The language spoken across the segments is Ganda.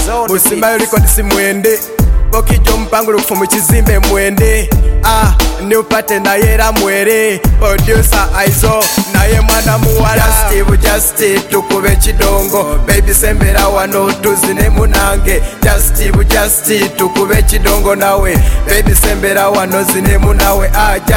Musimayo records mwende Bokijo mpangulu kufumu chizimbe mwende New pattern na yera mwere Producer Aizo na ye mwana muwala Just tukube chidongo Baby sembera wano tuzine munange Just tukube chidongo nawe Baby sembera wano zine munawe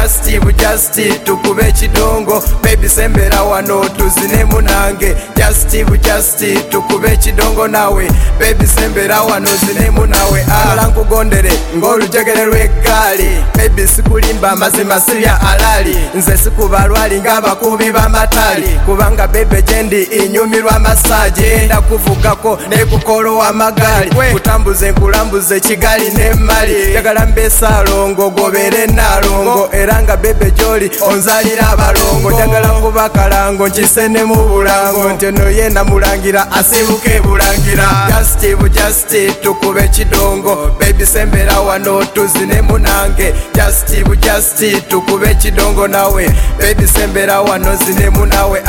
Just tukube chidongo Baby sembera wano tuzine munange Just tukube chidongo nawe Baby sembera wano zine munawe Lanku gondere ngolu jegere lwegali Baby sikulimba mazima sirya alali Nze sikubalwali ngaba kubi bamatali Kubanga bebe jendi inyumirwa masaje Nda kuvugako ne kukolo wa magali Kutambuze nkulambuze chigali ne mali Jagala mbesa longo gobere na longo Eranga bebe joli onzalira balongo Jagala kubakalango nchisene mu bulango Nteno yenda mulangira asibuke bulangira Just tukube chidongo Baby sembera wano tuzine munange Just tukube chidongo nawe Baby sembera wano zine munawe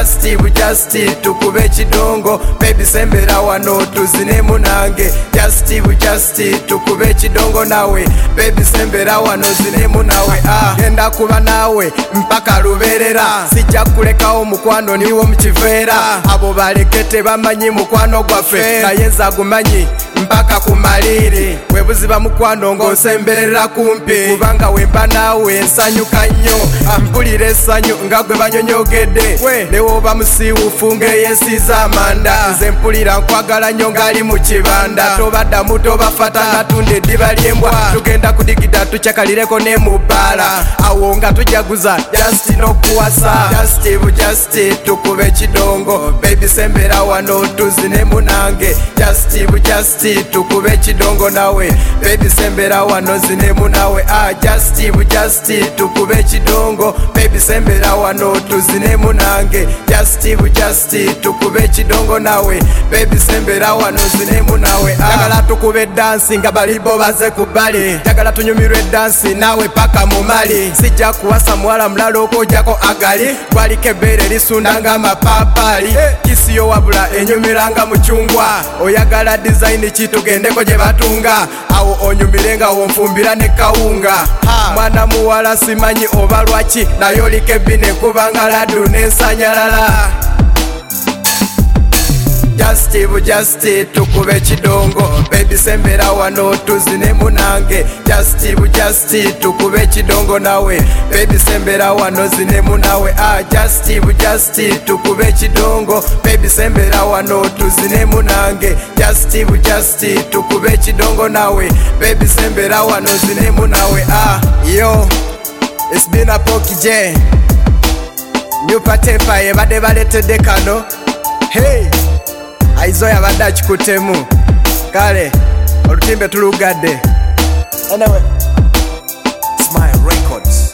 Just tukube chidongo Baby sembera wano tuzine munange Just tukube chidongo nawe Baby sembera wano zine munawe Genda kuba nawe mpaka luberera Sijja kulekawo mukwano niwo mchivera Abo balekete bamanyi mukwano gwaffe Naye nzagumanyi mpaka kumaliri Webuziba mukwano ng'osemberera kumpi Kubanga wemba nawe nsanyuka nnyo Mpulira essanyu nga gwe banyonyogedde Ne woba musiiwufu ng'eyesiza amanda Nze mpulira nkwagala nnyo ng'ali mu kibanda Tobaddamu tobafata natunda eddiba ly'embwa Tugenda kudigida tucyakalireko ne mu bbaala Awo nga tujaguza just n'okuwasa Just tukube chidongo Baby sembera wano tuzine munange Just tukube chidongo nawe Baby sembera wano zine munawe Just tukube chidongo Baby sembera wano tuzine munange Just tukube chidongo nawe Baby sembera wano zine munawe Jagala tukube dansi nga balibo baze kubali Jagala tunyumirwe dansi nawe paka mumali Sijja kuwasa mwala mlalo okujjako agali Gwaliko ebbeere lisundanga mapapali Kisiyo wabula enyumiranga muchungwa Oyagala design chitugendeko gye batunga Awo onyumirenga wonfumbira ne kawunga Mwana muwala simanyi oba lwaki Naye oliko ebbine kubanga ladu n'ensanyalala Just tukube chidongo Baby sembera wano tuzine munange Just tukube chidongo nawe Baby sembera wano zine munawe Just tukube chidongo Baby sembera wano tuzine munange Just tukube chidongo nawe Baby sembera wano zine munawe Yo, it's been a Poki J New patepa yebade baletedde kano Hey Aizo yabadde akikutemu kale olutimbe tulugadde Anyway, Smile Records.